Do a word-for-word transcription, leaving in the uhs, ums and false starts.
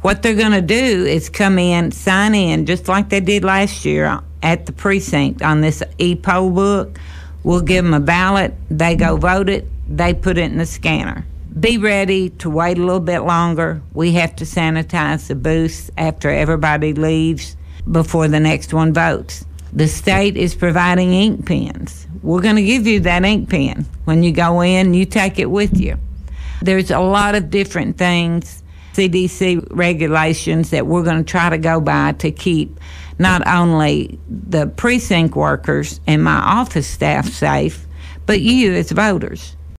What they're going to do is come in, sign in, just like they did last year at the precinct on this e-poll book. We'll give them a ballot. They go vote it. They put it in the scanner. Be ready to wait a little bit longer. We have to sanitize the booths after everybody leaves before the next one votes. The state is providing ink pens. We're going to give you that ink pen. When you go in, you take it with you. There's a lot of different things, C D C regulations that we're going to try to go by to keep not only the precinct workers and my office staff safe, but you as voters.